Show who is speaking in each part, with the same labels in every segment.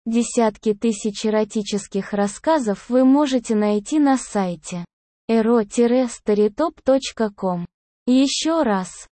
Speaker 1: Десятки тысяч эротических рассказов вы можете найти на сайте ero-storytop.com. Еще раз,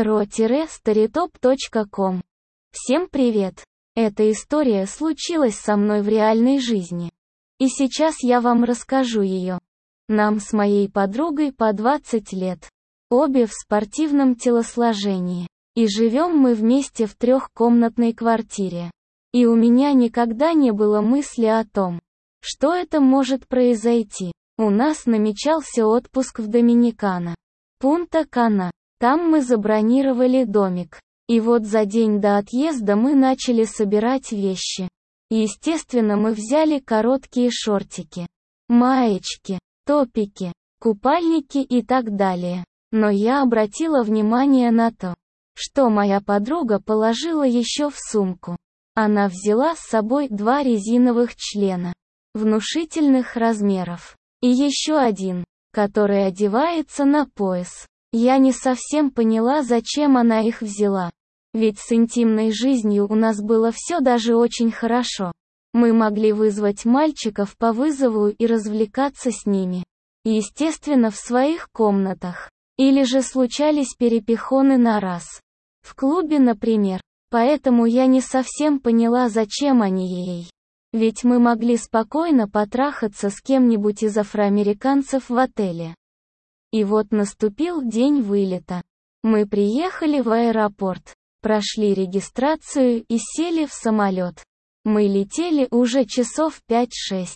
Speaker 1: ero-storytop.com. Всем привет! Эта история случилась со мной в реальной жизни. И сейчас я вам расскажу ее. Нам с моей подругой по 20 лет. Обе в спортивном телосложении. И живем мы вместе в трехкомнатной квартире. И у меня никогда не было мысли о том, что это может произойти. У нас намечался отпуск в Доминикана. Пунта-Кана. Там мы забронировали домик. И вот за день до отъезда мы начали собирать вещи. Естественно, мы взяли короткие шортики, маечки, топики, купальники и так далее. Но я обратила внимание на то, что моя подруга положила еще в сумку. Она взяла с собой 2 резиновых члена, внушительных размеров, и еще один, который одевается на пояс. Я не совсем поняла, зачем она их взяла. Ведь с интимной жизнью у нас было все даже очень хорошо. Мы могли вызвать мальчиков по вызову и развлекаться с ними. Естественно, в своих комнатах. Или же случались перепихоны на раз. В клубе, например. Поэтому я не совсем поняла, зачем они ей. Ведь мы могли спокойно потрахаться с кем-нибудь из афроамериканцев в отеле. И вот наступил день вылета. Мы приехали в аэропорт, прошли регистрацию и сели в самолет. Мы летели уже часов 5-6.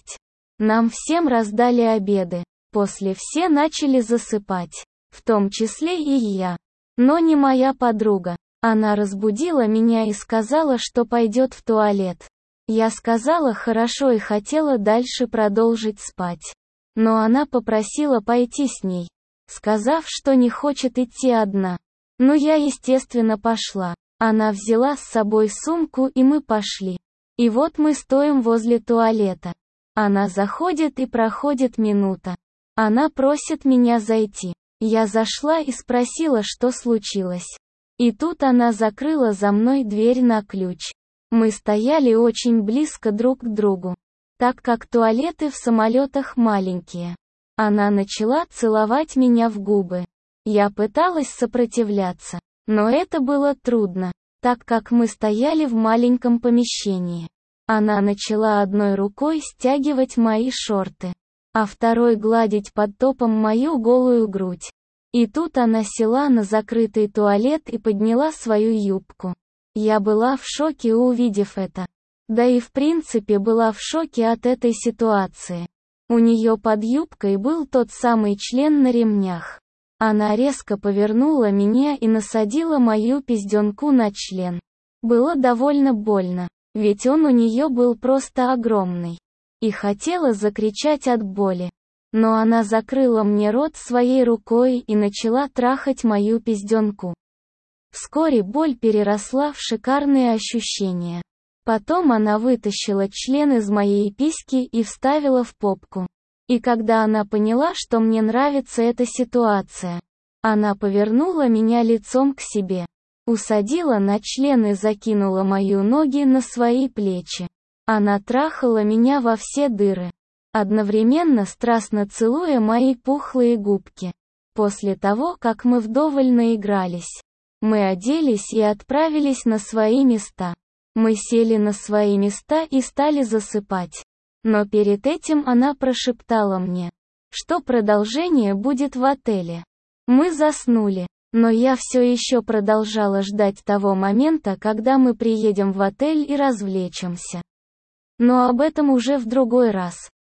Speaker 1: Нам всем раздали обеды. После все начали засыпать. В том числе и я. Но не моя подруга. Она разбудила меня и сказала, что пойдет в туалет. Я сказала хорошо и хотела дальше продолжить спать. Но она попросила пойти с ней, сказав, что не хочет идти одна. Но я, естественно, пошла. Она взяла с собой сумку и мы пошли. И вот мы стоим возле туалета. Она заходит и проходит минута. Она просит меня зайти. Я зашла и спросила, что случилось. И тут она закрыла за мной дверь на ключ. Мы стояли очень близко друг к другу, так как туалеты в самолетах маленькие. Она начала целовать меня в губы. Я пыталась сопротивляться, но это было трудно, так как мы стояли в маленьком помещении. Она начала одной рукой стягивать мои шорты, а второй гладить под топом мою голую грудь. И тут она села на закрытый туалет и подняла свою юбку. Я была в шоке, увидев это. Да и в принципе была в шоке от этой ситуации. У нее под юбкой был тот самый член на ремнях. Она резко повернула меня и насадила мою пизденку на член. Было довольно больно, ведь он у нее был просто огромный. И хотела закричать от боли. Но она закрыла мне рот своей рукой и начала трахать мою пизденку. Вскоре боль переросла в шикарные ощущения. Потом она вытащила член из моей письки и вставила в попку. И когда она поняла, что мне нравится эта ситуация, она повернула меня лицом к себе, усадила на член и закинула мои ноги на свои плечи. Она трахала меня во все дыры, одновременно страстно целуя мои пухлые губки. После того, как мы вдоволь наигрались, мы оделись и отправились на свои места. Мы сели на свои места и стали засыпать. Но перед этим она прошептала мне, что продолжение будет в отеле. Мы заснули, но я все еще продолжала ждать того момента, когда мы приедем в отель и развлечемся. Но об этом уже в другой раз.